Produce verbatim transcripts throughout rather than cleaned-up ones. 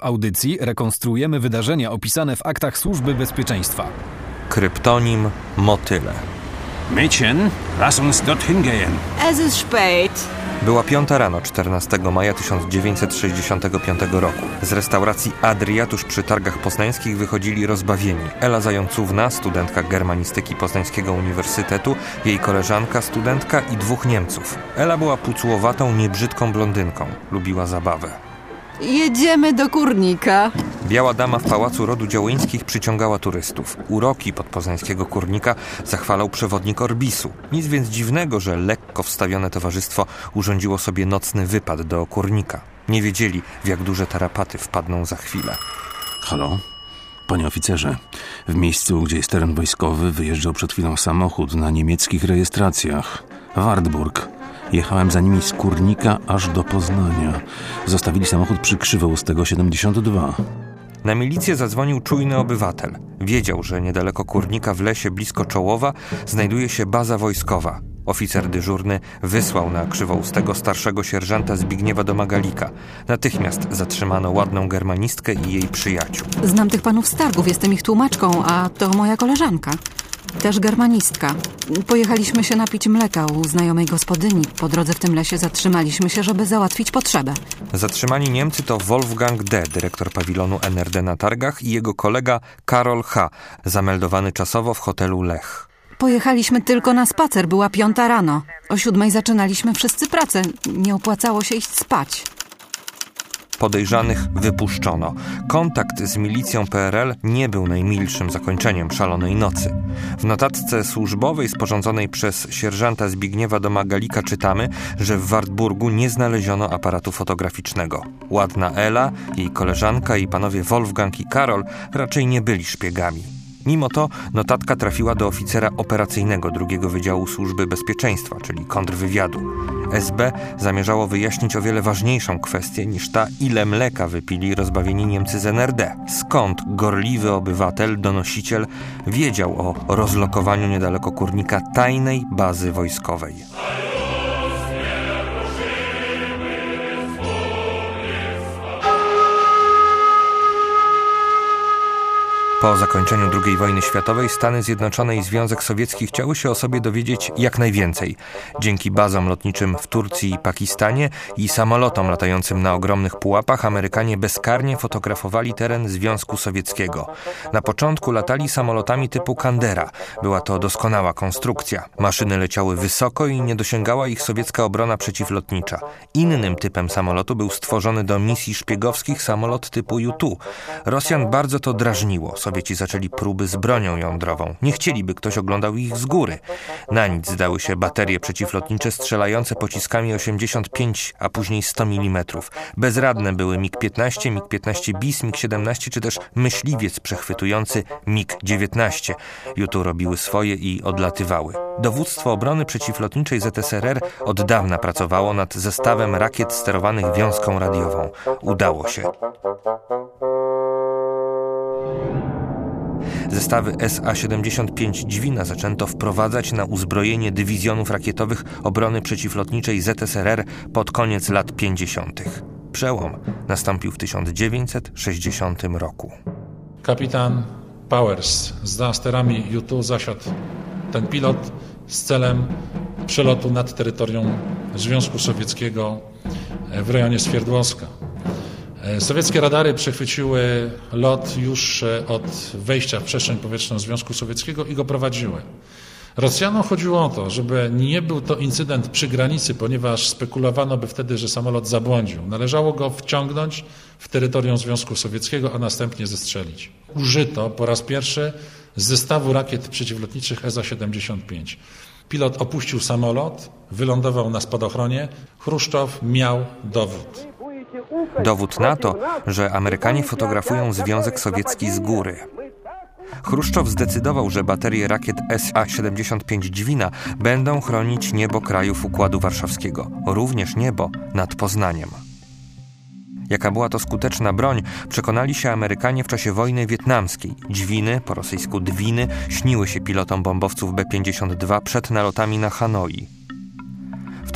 audycji rekonstruujemy wydarzenia opisane w aktach Służby Bezpieczeństwa. Kryptonim Motyle. Mädchen, lass uns dorthin gehen. Es ist spät. Była piąta rano czternastego maja tysiąc dziewięćset sześćdziesiątego piątego roku. Z restauracji Adria tuż przy targach poznańskich wychodzili rozbawieni. Ela Zającówna, studentka germanistyki Poznańskiego Uniwersytetu, jej koleżanka, studentka i dwóch Niemców. Ela była pucłowatą, niebrzydką blondynką. Lubiła zabawę. Jedziemy do Kurnika. Biała dama w Pałacu Rodu Działyńskich przyciągała turystów. Uroki podpoznańskiego Kurnika zachwalał przewodnik Orbisu. Nic więc dziwnego, że lekko wstawione towarzystwo urządziło sobie nocny wypad do Kurnika. Nie wiedzieli, w jak duże tarapaty wpadną za chwilę. Halo? Panie oficerze, w miejscu, gdzie jest teren wojskowy, wyjeżdżał przed chwilą samochód na niemieckich rejestracjach. Wartburg. Jechałem za nimi z Kurnika aż do Poznania. Zostawili samochód przy Krzywoustego siedemdziesiąt dwa. Na milicję zadzwonił czujny obywatel. Wiedział, że niedaleko Kurnika w lesie blisko Czołowa znajduje się baza wojskowa. Oficer dyżurny wysłał na Krzywoustego starszego sierżanta Zbigniewa Domagalika. Natychmiast zatrzymano ładną germanistkę i jej przyjaciół. Znam tych panów z targów, jestem ich tłumaczką, a to moja koleżanka. Też germanistka. Pojechaliśmy się napić mleka u znajomej gospodyni. Po drodze w tym lesie zatrzymaliśmy się, żeby załatwić potrzebę. Zatrzymani Niemcy to Wolfgang D., dyrektor pawilonu N R D na targach, i jego kolega Karol H., zameldowany czasowo w hotelu Lech. Pojechaliśmy tylko na spacer, była piąta rano. O siódmej zaczynaliśmy wszyscy pracę. Nie opłacało się iść spać. Podejrzanych wypuszczono. Kontakt z milicją P R L nie był najmilszym zakończeniem szalonej nocy. W notatce służbowej sporządzonej przez sierżanta Zbigniewa Domagalika czytamy, że w Wartburgu nie znaleziono aparatu fotograficznego. Ładna Ela, jej koleżanka i panowie Wolfgang i Karol raczej nie byli szpiegami. Mimo to notatka trafiła do oficera operacyjnego drugiego Wydziału Służby Bezpieczeństwa, czyli kontrwywiadu. S B zamierzało wyjaśnić o wiele ważniejszą kwestię niż ta, ile mleka wypili rozbawieni Niemcy z N R D. Skąd gorliwy obywatel, donosiciel wiedział o rozlokowaniu niedaleko Kurnika tajnej bazy wojskowej? Po zakończeniu drugiej wojny światowej Stany Zjednoczone i Związek Sowiecki chciały się o sobie dowiedzieć jak najwięcej. Dzięki bazom lotniczym w Turcji i Pakistanie i samolotom latającym na ogromnych pułapach Amerykanie bezkarnie fotografowali teren Związku Sowieckiego. Na początku latali samolotami typu Kandera. Była to doskonała konstrukcja. Maszyny leciały wysoko i nie dosięgała ich sowiecka obrona przeciwlotnicza. Innym typem samolotu był stworzony do misji szpiegowskich samolot typu U dwa. Rosjan bardzo to drażniło. Sowieci zaczęli próby z bronią jądrową. Nie chcieliby, ktoś oglądał ich z góry. Na nic zdały się baterie przeciwlotnicze strzelające pociskami osiemdziesiąt pięć, a później sto milimetrów. Bezradne były mig piętnaście, mig piętnaście bis, mig siedemnaście czy też myśliwiec przechwytujący mig dziewiętnaście. U dwa robiły swoje i odlatywały. Dowództwo obrony przeciwlotniczej Z S R R od dawna pracowało nad zestawem rakiet sterowanych wiązką radiową. Udało się. Zestawy S A siedemdziesiąt pięć Dźwina zaczęto wprowadzać na uzbrojenie dywizjonów rakietowych obrony przeciwlotniczej Z S R R pod koniec lat pięćdziesiątych. Przełom nastąpił w tysiąc dziewięćset sześćdziesiątym roku. Kapitan Powers za sterami U dwa zasiadł ten pilot z celem przelotu nad terytorium Związku Sowieckiego w rejonie Swierdłowska. Sowieckie radary przechwyciły lot już od wejścia w przestrzeń powietrzną Związku Sowieckiego i go prowadziły. Rosjanom chodziło o to, żeby nie był to incydent przy granicy, ponieważ spekulowano by wtedy, że samolot zabłądził. Należało go wciągnąć w terytorium Związku Sowieckiego, a następnie zestrzelić. Użyto po raz pierwszy zestawu rakiet przeciwlotniczych S A siedemdziesiąt pięć. Pilot opuścił samolot, wylądował na spadochronie. Chruszczow miał dowód. Dowód na to, że Amerykanie fotografują Związek Sowiecki z góry. Chruszczow zdecydował, że baterie rakiet S A siedemdziesiąt pięć Dźwina będą chronić niebo krajów Układu Warszawskiego, również niebo nad Poznaniem. Jaka była to skuteczna broń, przekonali się Amerykanie w czasie wojny wietnamskiej. Dźwiny, po rosyjsku dwiny, śniły się pilotom bombowców B pięćdziesiąt dwa przed nalotami na Hanoi. W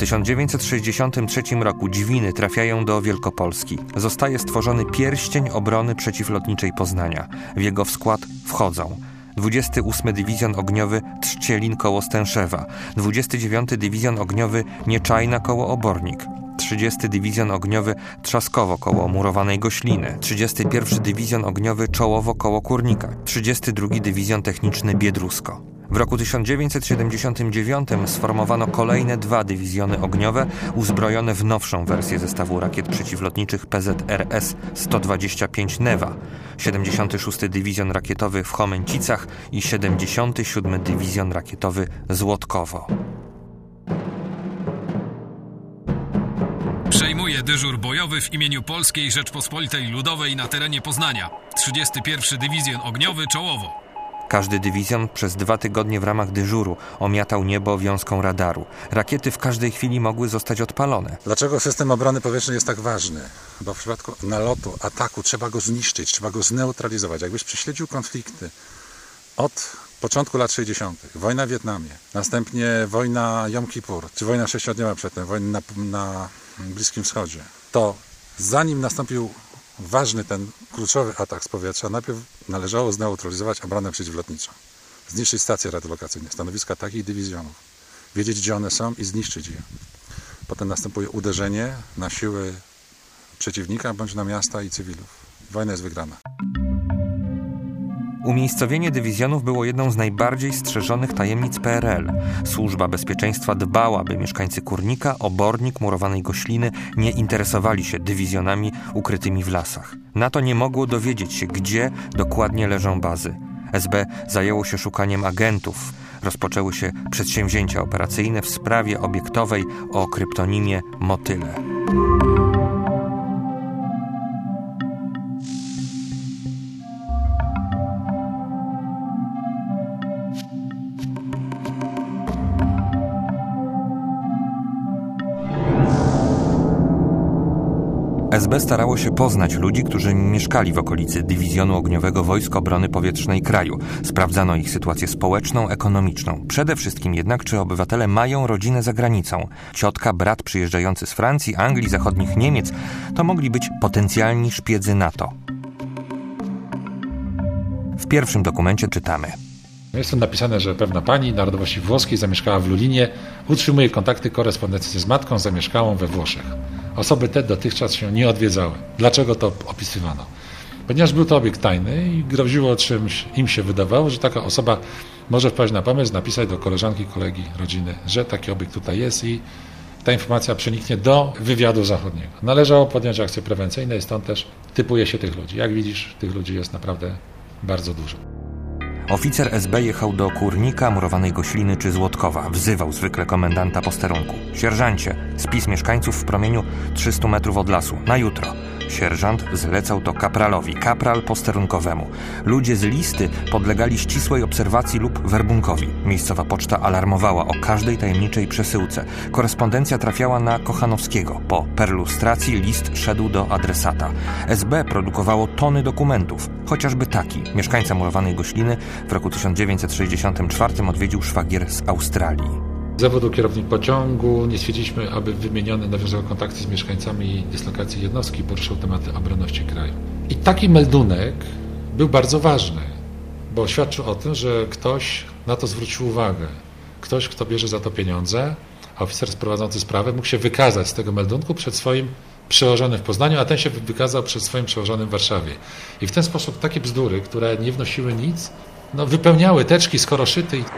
tysiąc dziewięćset sześćdziesiątym trzecim roku Dźwiny trafiają do Wielkopolski. Zostaje stworzony Pierścień Obrony Przeciwlotniczej Poznania. W jego w skład wchodzą dwudziesty ósmy Dywizjon Ogniowy Trzcielin koło Stęszewa, dwudziesty dziewiąty Dywizjon Ogniowy Nieczajna koło Obornik, trzydziesty Dywizjon Ogniowy Trzaskowo koło Murowanej Gośliny, trzydziesty pierwszy Dywizjon Ogniowy Czołowo koło Kurnika, trzydziesty drugi Dywizjon Techniczny Biedrusko. W roku tysiąc dziewięćset siedemdziesiątym dziewiątym sformowano kolejne dwa dywizjony ogniowe uzbrojone w nowszą wersję zestawu rakiet przeciwlotniczych P Z R S sto dwadzieścia pięć Newa, siedemdziesiąty szósty Dywizjon Rakietowy w Chomęcicach i siedemdziesiąty siódmy Dywizjon Rakietowy Złotkowo. Przejmuje dyżur bojowy w imieniu Polskiej Rzeczpospolitej Ludowej na terenie Poznania. trzydziesty pierwszy Dywizjon Ogniowy Czołowo. Każdy dywizjon przez dwa tygodnie w ramach dyżuru omiatał niebo wiązką radaru. Rakiety w każdej chwili mogły zostać odpalone. Dlaczego system obrony powietrznej jest tak ważny? Bo w przypadku nalotu, ataku trzeba go zniszczyć, trzeba go zneutralizować. Jakbyś prześledził konflikty od początku lat sześćdziesiątych, wojna w Wietnamie, następnie wojna Jom Kippur, czy wojna sześciodniowa przedtem, wojna na, na Bliskim Wschodzie, to zanim nastąpił ważny ten kluczowy atak z powietrza, najpierw należało zneutralizować obronę przeciwlotniczą. Zniszczyć stacje radiolokacyjne, stanowiska takich dywizjonów, wiedzieć gdzie one są i zniszczyć je. Potem następuje uderzenie na siły przeciwnika bądź na miasta i cywilów. Wojna jest wygrana. Umiejscowienie dywizjonów było jedną z najbardziej strzeżonych tajemnic P R L. Służba Bezpieczeństwa dbała, by mieszkańcy Kurnika, Obornik, Murowanej Gośliny nie interesowali się dywizjonami ukrytymi w lasach. NATO nie mogło dowiedzieć się, gdzie dokładnie leżą bazy. S B zajęło się szukaniem agentów. Rozpoczęły się przedsięwzięcia operacyjne w sprawie obiektowej o kryptonimie Motyle. S B starało się poznać ludzi, którzy mieszkali w okolicy Dywizjonu Ogniowego Wojsk Obrony Powietrznej kraju. Sprawdzano ich sytuację społeczną, ekonomiczną. Przede wszystkim jednak, czy obywatele mają rodzinę za granicą. Ciotka, brat przyjeżdżający z Francji, Anglii, zachodnich Niemiec to mogli być potencjalni szpiedzy NATO. W pierwszym dokumencie czytamy: Jest tu napisane, że pewna pani narodowości włoskiej zamieszkała w Lulinie, utrzymuje kontakty korespondencyjne z matką zamieszkałą we Włoszech. Osoby te dotychczas się nie odwiedzały. Dlaczego to opisywano? Ponieważ był to obiekt tajny i groziło czymś, im się wydawało, że taka osoba może wpaść na pomysł, napisać do koleżanki, kolegi, rodziny, że taki obiekt tutaj jest i ta informacja przeniknie do wywiadu zachodniego. Należało podjąć akcje prewencyjne i stąd też typuje się tych ludzi. Jak widzisz, tych ludzi jest naprawdę bardzo dużo. Oficer S B jechał do Kurnika, Murowanej Gośliny czy Złotkowa. Wzywał zwykle komendanta posterunku. Sierżancie, spis mieszkańców w promieniu trzystu metrów od lasu. Na jutro. Sierżant zlecał to kapralowi, kapral posterunkowemu. Ludzie z listy podlegali ścisłej obserwacji lub werbunkowi. Miejscowa poczta alarmowała o każdej tajemniczej przesyłce. Korespondencja trafiała na Kochanowskiego. Po perlustracji list szedł do adresata. S B produkowało tony dokumentów. Chociażby taki. Mieszkańca Murowanej Gośliny w roku tysiąc dziewięćset sześćdziesiątym czwartym odwiedził szwagier z Australii. Zawodu kierownik pociągu, nie stwierdziliśmy, aby wymieniony nawiązał kontakty z mieszkańcami dyslokacji jednostki, poruszał tematy obronności kraju. I taki meldunek był bardzo ważny, bo świadczył o tym, że ktoś na to zwrócił uwagę. Ktoś, kto bierze za to pieniądze, a oficer prowadzący sprawę mógł się wykazać z tego meldunku przed swoim przełożonym w Poznaniu, a ten się wykazał przed swoim przełożonym w Warszawie. I w ten sposób takie bzdury, które nie wnosiły nic, no, wypełniały teczki, skoroszyty i...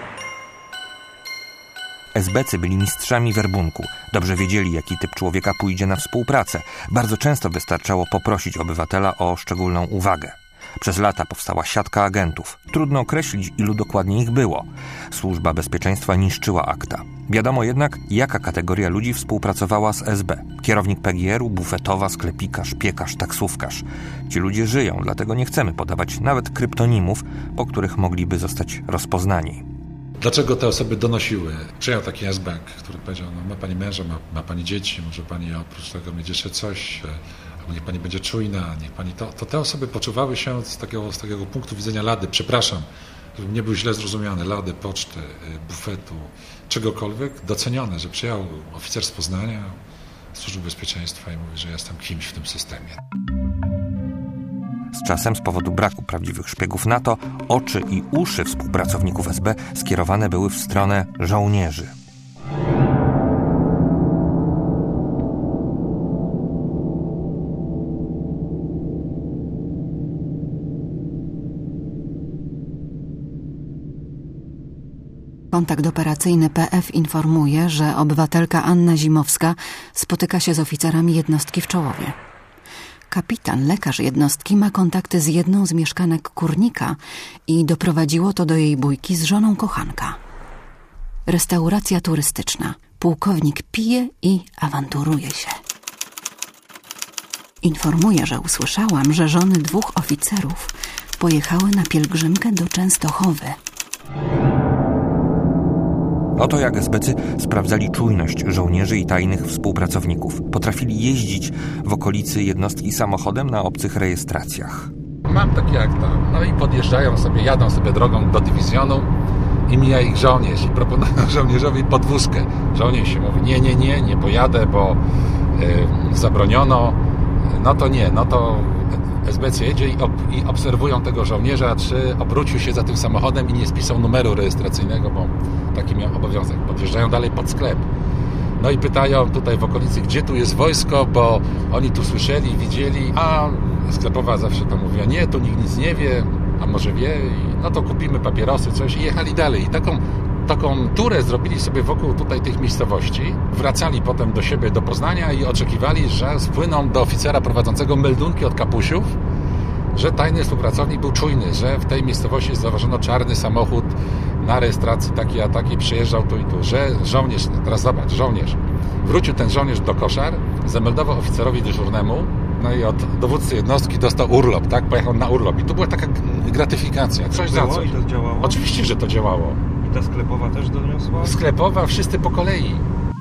S B cy byli mistrzami werbunku. Dobrze wiedzieli, jaki typ człowieka pójdzie na współpracę. Bardzo często wystarczało poprosić obywatela o szczególną uwagę. Przez lata powstała siatka agentów. Trudno określić, ilu dokładnie ich było. Służba Bezpieczeństwa niszczyła akta. Wiadomo jednak, jaka kategoria ludzi współpracowała z S B. Kierownik P G R u, bufetowa, sklepikarz, piekarz, taksówkarz. Ci ludzie żyją, dlatego nie chcemy podawać nawet kryptonimów, po których mogliby zostać rozpoznani. Dlaczego te osoby donosiły? Przyjął taki S B, który powiedział, no ma pani męża, ma, ma pani dzieci, może pani oprócz tego mieć jeszcze coś, albo niech pani będzie czujna, niech pani to. To te osoby poczuwały się z takiego, z takiego punktu widzenia lady, przepraszam, żebym nie był źle zrozumiany, lady, poczty, bufetu, czegokolwiek, docenione, że przyjechał oficer z Poznania, Służby Bezpieczeństwa i mówi, że ja jestem kimś w tym systemie. Z czasem, z powodu braku prawdziwych szpiegów NATO, oczy i uszy współpracowników S B skierowane były w stronę żołnierzy. Kontakt operacyjny P F informuje, że obywatelka Anna Zimowska spotyka się z oficerami jednostki w Czołowie. Kapitan, lekarz jednostki, ma kontakty z jedną z mieszkanek Kurnika i doprowadziło to do jej bójki z żoną kochanka. Restauracja turystyczna. Pułkownik pije i awanturuje się. Informuje, że usłyszałam, że żony dwóch oficerów pojechały na pielgrzymkę do Częstochowy. Oto jak esbecy sprawdzali czujność żołnierzy i tajnych współpracowników. Potrafili jeździć w okolicy jednostki samochodem na obcych rejestracjach. Mam taki akt, no i podjeżdżają sobie, jadą sobie drogą do dywizjonu i mija ich żołnierz i proponują żołnierzowi podwózkę. Żołnierz się mówi, nie, nie, nie, nie pojadę, bo yy, zabroniono. No to nie, no to esbecy jedzie i, ob, i obserwują tego żołnierza, czy obrócił się za tym samochodem i nie spisał numeru rejestracyjnego, bo taki miał obowiązek. Podjeżdżają dalej pod sklep. No i pytają tutaj w okolicy, gdzie tu jest wojsko, bo oni tu słyszeli, widzieli, a sklepowa zawsze to mówiła, nie, tu nikt nic nie wie, a może wie, i no to kupimy papierosy, coś i jechali dalej. I taką, taką turę zrobili sobie wokół tutaj tych miejscowości. Wracali potem do siebie, do Poznania i oczekiwali, że spłyną do oficera prowadzącego meldunki od kapusiów, że tajny współpracownik był czujny, że w tej miejscowości zauważono czarny samochód na rejestracji taki a taki, przyjeżdżał tu i tu, że żołnierz, teraz zobacz, żołnierz, wrócił ten żołnierz do koszar, zameldował oficerowi dyżurnemu, no i od dowódcy jednostki dostał urlop, tak, pojechał na urlop i tu była taka gratyfikacja, coś za coś. I to działało? Oczywiście, że to działało. I ta sklepowa też doniosła? Sklepowa, wszyscy po kolei.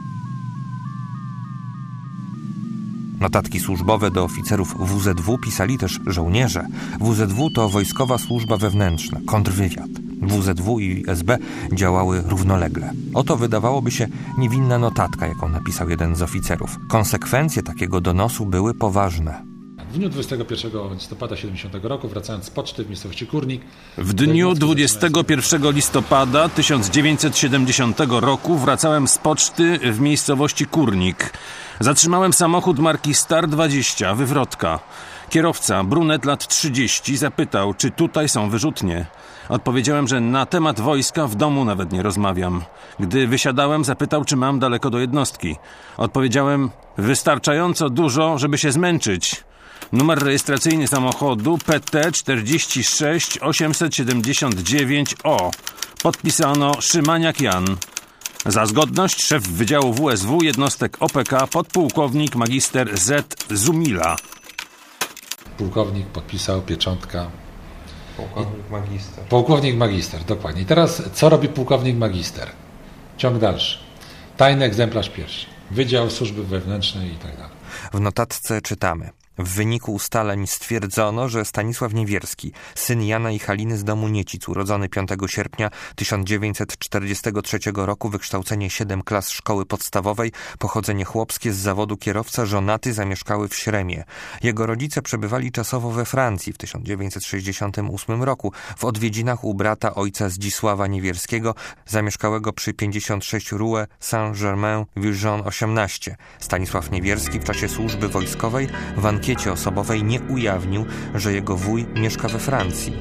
Notatki służbowe do oficerów W Z W pisali też żołnierze. W Z W to Wojskowa Służba Wewnętrzna, kontrwywiad. W Z W i S B działały równolegle. Oto wydawałoby się niewinna notatka, jaką napisał jeden z oficerów. Konsekwencje takiego donosu były poważne. W dniu dwudziestego pierwszego listopada siedemdziesiątego roku, wracając z poczty w miejscowości Kurnik... W dniu dwudziestego pierwszego listopada tysiąc dziewięćset siedemdziesiątego roku wracałem z poczty w miejscowości Kurnik. Zatrzymałem samochód marki Star dwadzieścia, wywrotka. Kierowca, brunet lat trzydzieści, zapytał, czy tutaj są wyrzutnie. Odpowiedziałem, że na temat wojska w domu nawet nie rozmawiam. Gdy wysiadałem, zapytał, czy mam daleko do jednostki. Odpowiedziałem, wystarczająco dużo, żeby się zmęczyć. Numer rejestracyjny samochodu P T czterdzieści sześć osiemset siedemdziesiąt dziewięć O. Podpisano Szymaniak Jan. Za zgodność szef Wydziału W S W jednostek O P K podpułkownik magister Z. Zumila. Pułkownik podpisał, pieczątka. Pułkownik magister. Pułkownik magister, dokładnie. I teraz co robi pułkownik magister? Ciąg dalszy. Tajny egzemplarz pierwszy. Wydział Służby Wewnętrznej i tak dalej. W notatce czytamy. W wyniku ustaleń stwierdzono, że Stanisław Niewierski, syn Jana i Haliny z domu Niecic, urodzony piątego sierpnia tysiąc dziewięćset czterdziestego trzeciego roku, wykształcenie siedem klas szkoły podstawowej, pochodzenie chłopskie, z zawodu kierowca, żonaty, zamieszkały w Śremie. Jego rodzice przebywali czasowo we Francji w tysiąc dziewięćset sześćdziesiątym ósmym roku, w odwiedzinach u brata ojca Zdzisława Niewierskiego, zamieszkałego przy pięćdziesiąt sześć Rue Saint-Germain-Vulgence osiemnaście. Stanisław Niewierski w czasie służby wojskowej w ankiecie osobowej nie ujawnił, że jego wuj mieszka we Francji.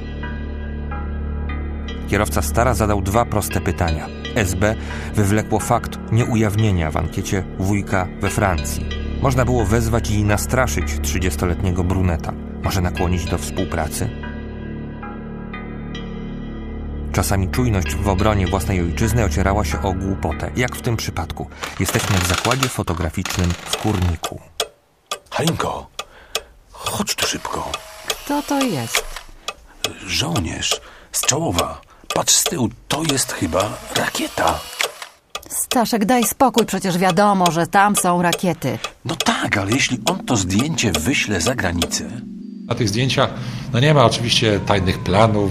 Kierowca Stara zadał dwa proste pytania. S B wywlekło fakt nieujawnienia w ankiecie wujka we Francji. Można było wezwać i nastraszyć trzydziestoletniego bruneta. Może nakłonić do współpracy? Czasami czujność w obronie własnej ojczyzny ocierała się o głupotę. Jak w tym przypadku. Jesteśmy w zakładzie fotograficznym w Kurniku. Halinko, chodź tu szybko. Kto to jest? Żołnierz z Czołowa. Patrz z tyłu, to jest chyba rakieta. Staszek, daj spokój, przecież wiadomo, że tam są rakiety. No tak, ale jeśli on to zdjęcie wyśle za granicę... Na tych zdjęciach no nie ma oczywiście tajnych planów,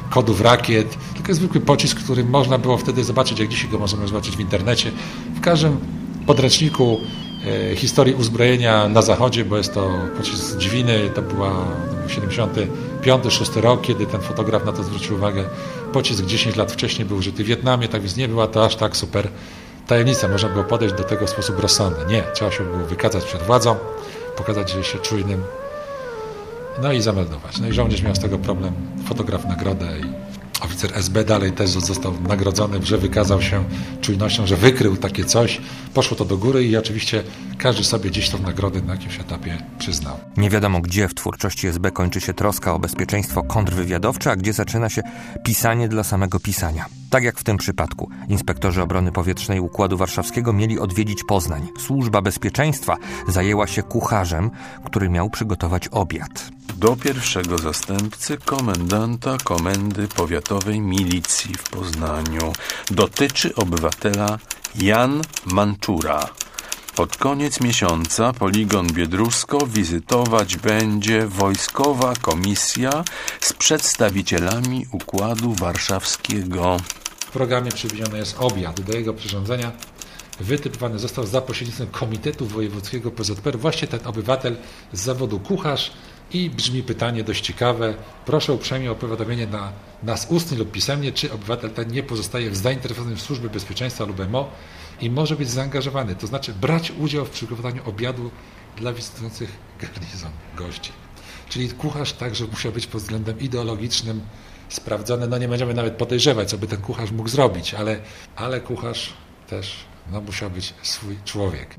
kodów rakiet, tylko zwykły pocisk, który można było wtedy zobaczyć, jak dzisiaj go możemy zobaczyć w internecie. W każdym podręczniku e, historii uzbrojenia na Zachodzie, bo jest to pocisk Dźwiny, to była siedemdziesiąty piąty szósty rok, kiedy ten fotograf na to zwrócił uwagę. Pocisk dziesięć lat wcześniej był użyty w Wietnamie, tak więc nie była to aż tak super tajemnica. Można było podejść do tego w sposób rozsądny. Nie, trzeba się było wykazać przed władzą, pokazać, że się czujnym, no i zameldować. No i żołnierz miał z tego problem, fotograf nagrodę i oficer S B dalej też został nagrodzony, że wykazał się czujnością, że wykrył takie coś. Poszło to do góry i oczywiście każdy sobie gdzieś tą nagrodę na jakimś etapie przyznał. Nie wiadomo, gdzie w twórczości S B kończy się troska o bezpieczeństwo kontrwywiadowcze, a gdzie zaczyna się pisanie dla samego pisania. Tak jak w tym przypadku. Inspektorzy obrony powietrznej Układu Warszawskiego mieli odwiedzić Poznań. Służba bezpieczeństwa zajęła się kucharzem, który miał przygotować obiad. Do pierwszego zastępcy komendanta Komendy Powiatowej Milicji w Poznaniu. Dotyczy obywatela Jan Manczura. Pod koniec miesiąca poligon Biedrusko wizytować będzie wojskowa komisja z przedstawicielami Układu Warszawskiego. W programie przewidziany jest obiad. Do jego przyrządzenia wytypowany został za pośrednictwem Komitetu Wojewódzkiego P Z P R właśnie ten obywatel z zawodu kucharz i brzmi pytanie dość ciekawe. Proszę uprzejmie o powiadomienie na nas ustnie lub pisemnie, czy obywatel ten nie pozostaje w zainteresowanym w Służbie Bezpieczeństwa lub M O i może być zaangażowany, to znaczy brać udział w przygotowaniu obiadu dla wizytujących garnizon gości. Czyli kucharz także musiał być pod względem ideologicznym sprawdzony. No nie będziemy nawet podejrzewać, co by ten kucharz mógł zrobić, ale, ale kucharz też no, musiał być swój człowiek.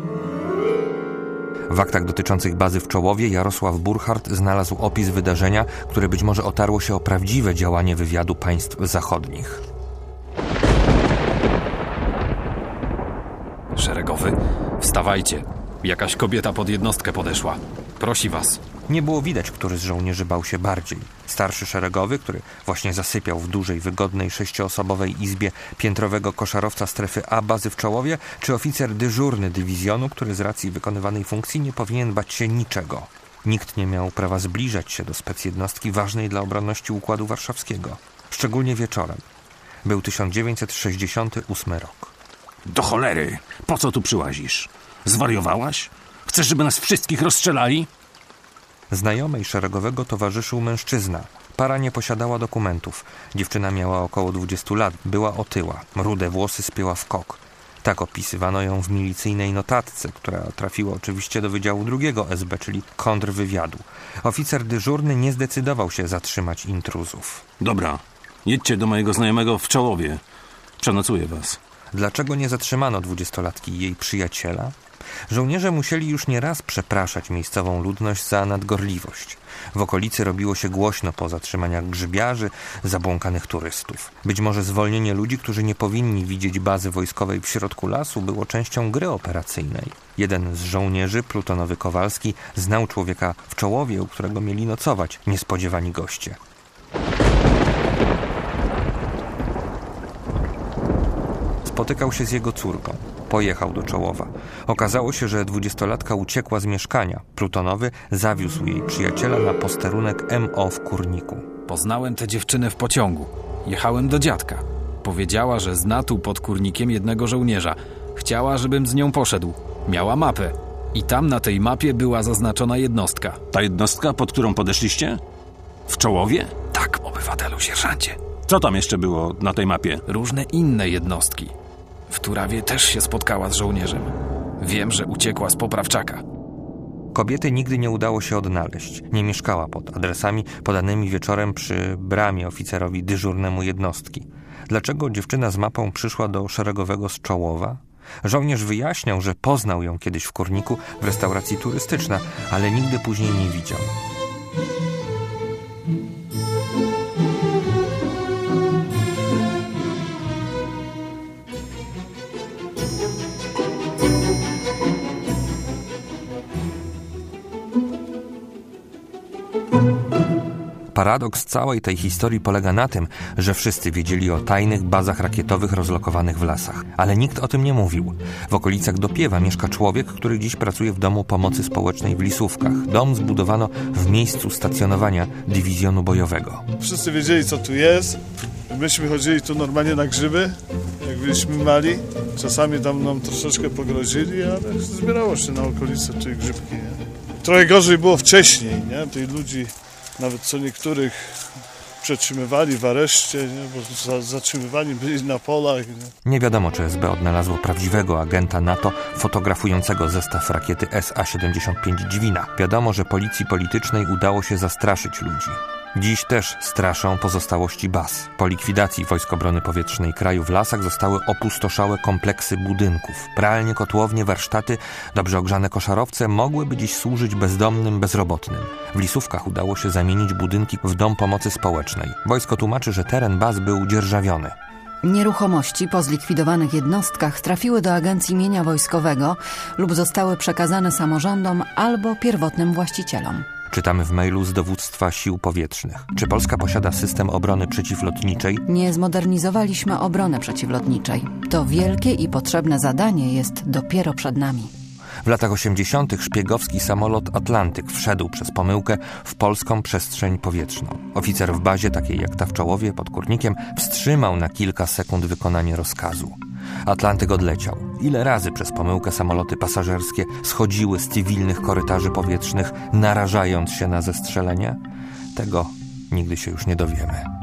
W aktach dotyczących bazy w Czołowie Jarosław Burchard znalazł opis wydarzenia, które być może otarło się o prawdziwe działanie wywiadu państw zachodnich. Szeregowy, wstawajcie. Jakaś kobieta pod jednostkę podeszła. Prosi was. Nie było widać, który z żołnierzy bał się bardziej. Starszy szeregowy, który właśnie zasypiał w dużej, wygodnej, sześcioosobowej izbie piętrowego koszarowca strefy A bazy w Czołowie, czy oficer dyżurny dywizjonu, który z racji wykonywanej funkcji nie powinien bać się niczego. Nikt nie miał prawa zbliżać się do specjednostki ważnej dla obronności Układu Warszawskiego. Szczególnie wieczorem. Był tysiąc dziewięćset sześćdziesiąty ósmy rok. Do cholery! Po co tu przyłazisz? Zwariowałaś? Chcesz, żeby nas wszystkich rozstrzelali? Znajomej szeregowego towarzyszył mężczyzna. Para nie posiadała dokumentów. Dziewczyna miała około dwudziestu lat. Była otyła. Rude włosy spięła w kok. Tak opisywano ją w milicyjnej notatce, która trafiła oczywiście do Wydziału drugiego S B, czyli kontrwywiadu. Oficer dyżurny nie zdecydował się zatrzymać intruzów. Dobra, jedźcie do mojego znajomego w Czołowie. Przenocuję was. Dlaczego nie zatrzymano dwudziestolatki i jej przyjaciela? Żołnierze musieli już nie raz przepraszać miejscową ludność za nadgorliwość. W okolicy robiło się głośno po zatrzymaniach grzybiarzy, zabłąkanych turystów. Być może zwolnienie ludzi, którzy nie powinni widzieć bazy wojskowej w środku lasu, było częścią gry operacyjnej. Jeden z żołnierzy, plutonowy Kowalski, znał człowieka w Czołowie, u którego mieli nocować niespodziewani goście. Spotykał się z jego córką. Pojechał do Czołowa. Okazało się, że dwudziestolatka uciekła z mieszkania. Plutonowy zawiózł jej przyjaciela na posterunek M O w Kurniku. Poznałem tę dziewczynę w pociągu. Jechałem do dziadka. Powiedziała, że zna tu pod Kurnikiem jednego żołnierza. Chciała, żebym z nią poszedł. Miała mapę. I tam na tej mapie była zaznaczona jednostka. Ta jednostka, pod którą podeszliście? W Czołowie? Tak, obywatelu sierżancie. Co tam jeszcze było na tej mapie? Różne inne jednostki. W Turawie też się spotkała z żołnierzem. Wiem, że uciekła z Poprawczaka. Kobiety nigdy nie udało się odnaleźć. Nie mieszkała pod adresami podanymi wieczorem przy bramie oficerowi dyżurnemu jednostki. Dlaczego dziewczyna z mapą przyszła do szeregowego z Czołowa? Żołnierz wyjaśniał, że poznał ją kiedyś w Kurniku w restauracji turystyczna, ale nigdy później nie widział. Paradoks całej tej historii polega na tym, że wszyscy wiedzieli o tajnych bazach rakietowych rozlokowanych w lasach, ale nikt o tym nie mówił. W okolicach Dopiewa mieszka człowiek, który dziś pracuje w Domu Pomocy Społecznej w Lisówkach. Dom zbudowano w miejscu stacjonowania dywizjonu bojowego. Wszyscy wiedzieli, co tu jest. Myśmy chodzili tu normalnie na grzyby, jak byliśmy mali. Czasami tam nam troszeczkę pogrozili, ale zbierało się na okolicy tej grzybki. Nie? Trochę gorzej było wcześniej, nie? Tych ludzi, nawet co niektórych przetrzymywali w areszcie, nie? Bo za, zatrzymywani byli na polach. Nie? Nie wiadomo, czy S B odnalazło prawdziwego agenta NATO fotografującego zestaw rakiety S A siedemdziesiąt pięć Dźwina. Wiadomo, że policji politycznej udało się zastraszyć ludzi. Dziś też straszą pozostałości baz. Po likwidacji Wojsk Obrony Powietrznej kraju w lasach zostały opustoszałe kompleksy budynków. Pralnie, kotłownie, warsztaty, dobrze ogrzane koszarowce mogłyby dziś służyć bezdomnym, bezrobotnym. W Lisówkach udało się zamienić budynki w Dom Pomocy Społecznej. Wojsko tłumaczy, że teren baz był dzierżawiony. Nieruchomości po zlikwidowanych jednostkach trafiły do Agencji Mienia Wojskowego lub zostały przekazane samorządom albo pierwotnym właścicielom. Czytamy w mailu z Dowództwa Sił Powietrznych. Czy Polska posiada system obrony przeciwlotniczej? Nie zmodernizowaliśmy obrony przeciwlotniczej. To wielkie i potrzebne zadanie jest dopiero przed nami. W latach osiemdziesiątych szpiegowski samolot Atlantyk wszedł przez pomyłkę w polską przestrzeń powietrzną. Oficer w bazie, takiej jak ta w Czołowie pod Kurnikiem, wstrzymał na kilka sekund wykonanie rozkazu. Atlantyk odleciał. Ile razy przez pomyłkę samoloty pasażerskie schodziły z cywilnych korytarzy powietrznych, narażając się na zestrzelenie? Tego nigdy się już nie dowiemy.